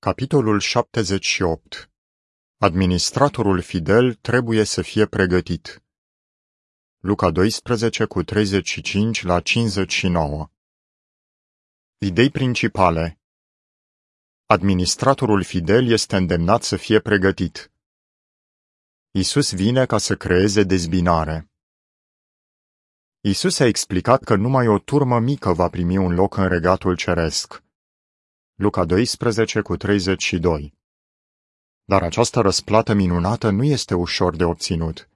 Capitolul 78. Administratorul fidel trebuie să fie pregătit. Luca 12 cu 35 la 59. Idei principale. Administratorul fidel este îndemnat să fie pregătit. Isus vine ca să creeze dezbinare. Isus a explicat că numai o turmă mică va primi un loc în regatul ceresc. Luca 12 cu 32. Dar această răsplată minunată nu este ușor de obținut.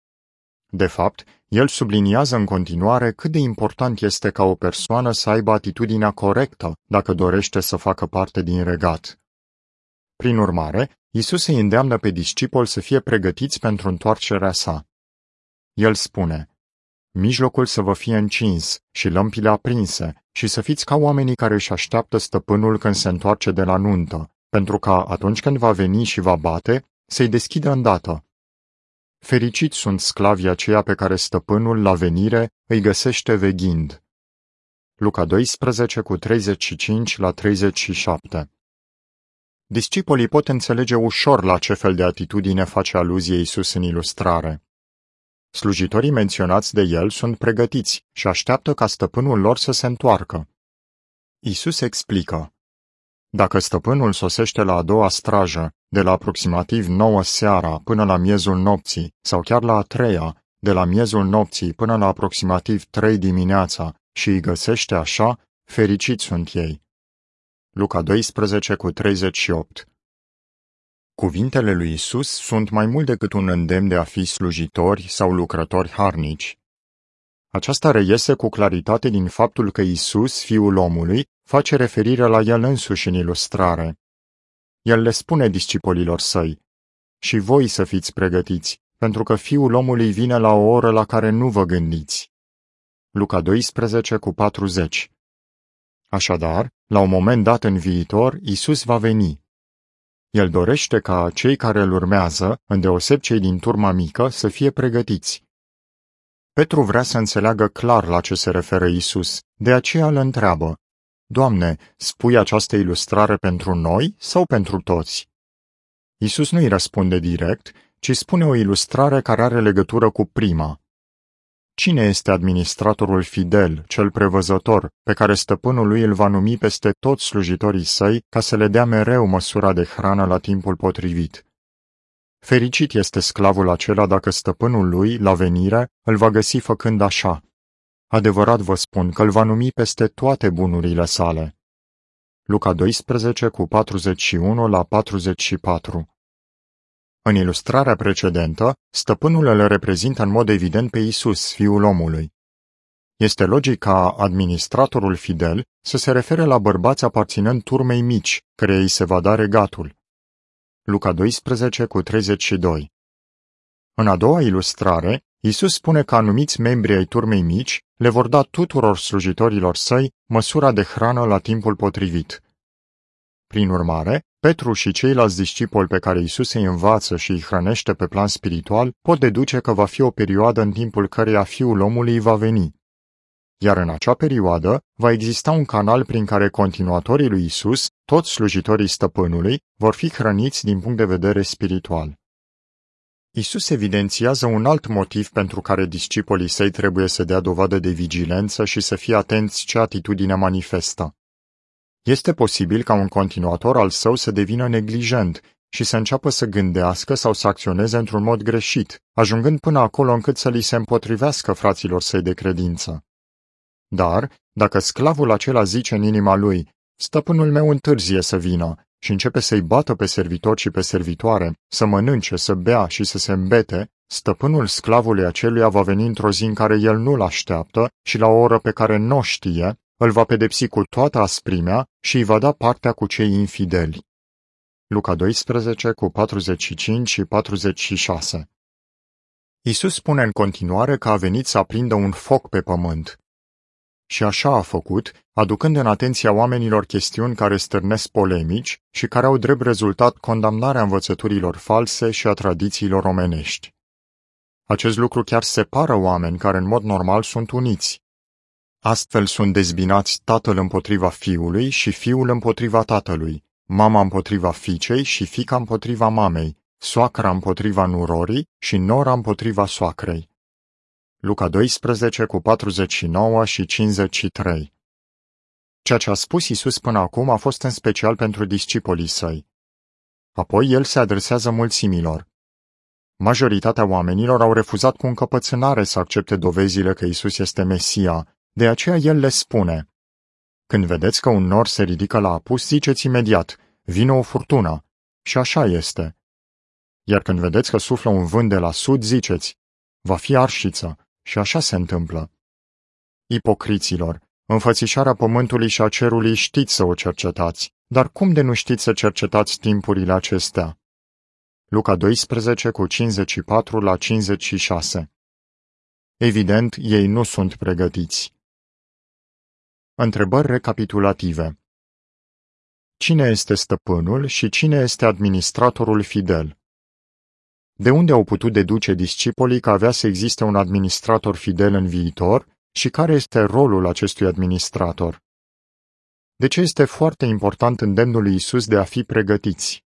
De fapt, el subliniază în continuare cât de important este ca o persoană să aibă atitudinea corectă dacă dorește să facă parte din regat. Prin urmare, Isus îi îndeamnă pe discipoli să fie pregătiți pentru întoarcerea sa. El spune: mijlocul să vă fie încins și lămpile aprinse și să fiți ca oamenii care își așteaptă stăpânul când se întoarce de la nuntă, pentru ca atunci când va veni și va bate, să-i deschidă îndată. Fericiți sunt sclavii aceia pe care stăpânul, la venire, îi găsește veghind. Luca 12 cu 35 la 37. Discipolii pot înțelege ușor la ce fel de atitudine face aluzie Isus în ilustrare. Slujitorii menționați de el sunt pregătiți și așteaptă ca stăpânul lor să se întoarcă. Isus explică: dacă stăpânul sosește la a doua strajă, de la aproximativ 9 seara până la miezul nopții, sau chiar la a treia, de la miezul nopții până la aproximativ 3 dimineața, și îi găsește așa, fericiți sunt ei. Luca 12 cu 38. Cuvintele lui Isus sunt mai mult decât un îndemn de a fi slujitori sau lucrători harnici. Aceasta reiese cu claritate din faptul că Isus, Fiul omului, face referire la el însuși în ilustrare. El le spune discipolilor săi: și voi să fiți pregătiți, pentru că Fiul omului vine la o oră la care nu vă gândiți. Luca 12 cu 40. Așadar, la un moment dat în viitor, Isus va veni. El dorește ca cei care îl urmează, îndeoseb cei din turma mică, să fie pregătiți. Petru vrea să înțeleagă clar la ce se referă Isus, de aceea îl întreabă: Doamne, spui această ilustrare pentru noi sau pentru toți? Isus nu îi răspunde direct, ci spune o ilustrare care are legătură cu prima. Cine este administratorul fidel, cel prevăzător, pe care stăpânul lui îl va numi peste toți slujitorii săi ca să le dea mereu măsura de hrană la timpul potrivit? Fericit este sclavul acela dacă stăpânul lui, la venire, îl va găsi făcând așa. Adevărat vă spun că îl va numi peste toate bunurile sale. Luca 12 cu 41 la 44. În ilustrarea precedentă, stăpânul îl reprezintă în mod evident pe Isus, Fiul omului. Este logic ca administratorul fidel să se refere la bărbați aparținând turmei mici, căreia îi se va da regatul. Luca 12 cu 32. În a doua ilustrare, Isus spune că anumiți membri ai turmei mici le vor da tuturor slujitorilor săi măsura de hrană la timpul potrivit. Prin urmare, Petru și ceilalți discipoli pe care Isus îi învață și îi hrănește pe plan spiritual pot deduce că va fi o perioadă în timpul căreia Fiul omului va veni. Iar în acea perioadă va exista un canal prin care continuatorii lui Isus, toți slujitorii stăpânului, vor fi hrăniți din punct de vedere spiritual. Isus evidențiază un alt motiv pentru care discipolii săi trebuie să dea dovadă de vigilență și să fie atenți ce atitudine manifestă. Este posibil ca un continuator al său să devină neglijent și să înceapă să gândească sau să acționeze într-un mod greșit, ajungând până acolo încât să li se împotrivească fraților săi de credință. Dar, dacă sclavul acela zice în inima lui: stăpânul meu întârzie să vină, și începe să-i bată pe servitori și pe servitoare, să mănânce, să bea și să se îmbete, stăpânul sclavului aceluia va veni într-o zi în care el nu-l așteaptă și la o oră pe care nu știe, îl va pedepsi cu toată asprimea și îi va da partea cu cei infideli. Luca 12 cu 45 și 46. Isus spune în continuare că a venit să aprindă un foc pe pământ. Și așa a făcut, aducând în atenția oamenilor chestiuni care stârnesc polemici și care au drept rezultat condamnarea învățăturilor false și a tradițiilor omenești. Acest lucru chiar separă oameni care în mod normal sunt uniți. Astfel sunt dezbinați tatăl împotriva fiului și fiul împotriva tatălui, mama împotriva fiicei și fiica împotriva mamei, soacra împotriva nurorii și nora împotriva soacrei. Luca 12 cu 49 și 53. Ceea ce a spus Iisus până acum a fost în special pentru discipolii săi. Apoi el se adresează mulțimilor. Majoritatea oamenilor au refuzat cu încăpățânare să accepte dovezile că Iisus este Mesia, de aceea el le spune: când vedeți că un nor se ridică la apus, ziceți imediat: vine o furtună. Și așa este. Iar când vedeți că suflă un vânt de la sud, ziceți: va fi arșiță. Și așa se întâmplă. Ipocriților, înfățișarea pământului și a cerului știți să o cercetați, dar cum de nu știți să cercetați timpurile acestea? Luca 12 cu 54 la 56. Evident, ei nu sunt pregătiți. Întrebări recapitulative. Cine este stăpânul și cine este administratorul fidel? De unde au putut deduce discipolii că avea să existe un administrator fidel în viitor și care este rolul acestui administrator? De ce este foarte important îndemnul lui Iisus de a fi pregătiți?